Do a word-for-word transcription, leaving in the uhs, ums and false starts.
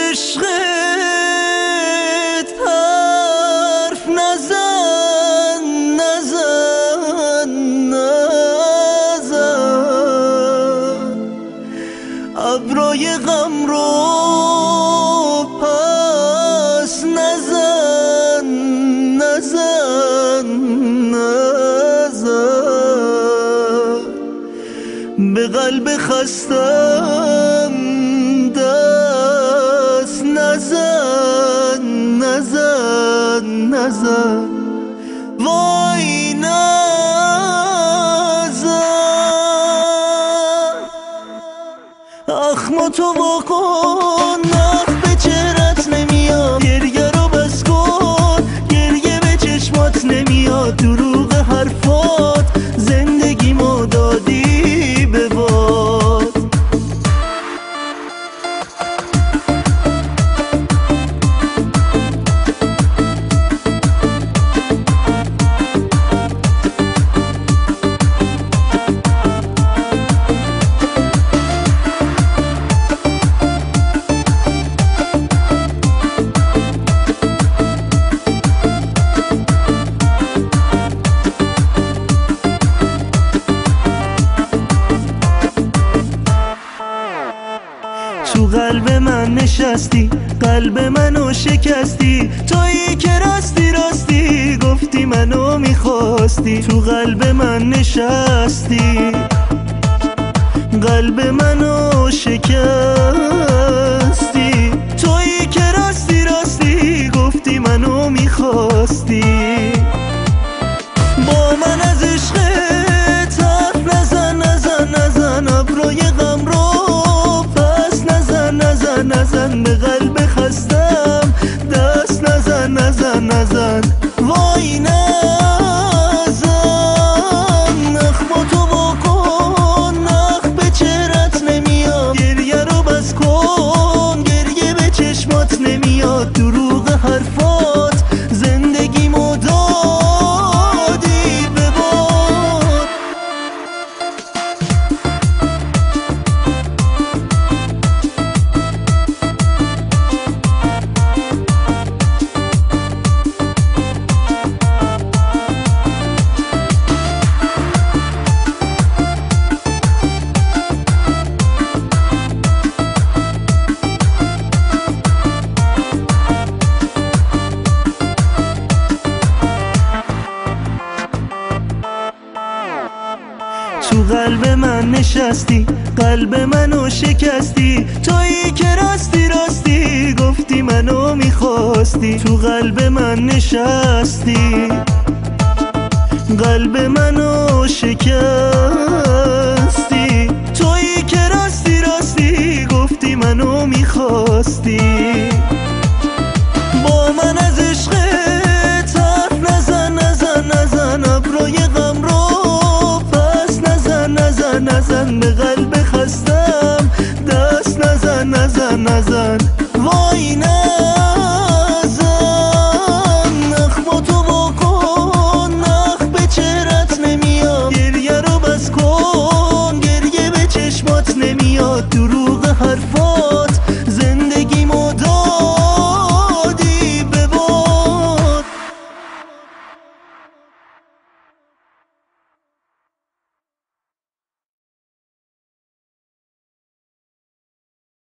عشقت حرف نزن نزن نزن ابروی غم رو پس نزن نزن نزن به قلب خستم دست نزن نزن نزن وای نزن اخماتو واکن نخ به چهرت نمیاد گریه رو بس کن گریه به چشمات نمیاد دروغ حرفات زندگیمو دادی به باد تو قلب من نشستی قلب منو شکستی تویی که راستی راستی گفتی منو میخواستی تو قلب من نشستی قلب منو شکستی تویی که راستی راستی گفتی منو میخواستی با من از عشقت حرف نزن نزن نزن ابروی غم رو نزن به قلب خستم دست نزن نزن نزن وای نزن اخماتو واکن نخ به چهرت نمیاد گریه رو بس کن گریه به چشمات نمیاد دروغ حرفات زندگیمو دادی به باد تو قلب من نشستی قلب منو شکستی تویی که راستی راستی گفتی منو میخواستی تو قلب من نشستی قلب منو شکستی تویی که راستی راستی گفتی منو میخواستی با من از عشقت حرف نزن نزن نزن ابروی غم رو نزن به قلب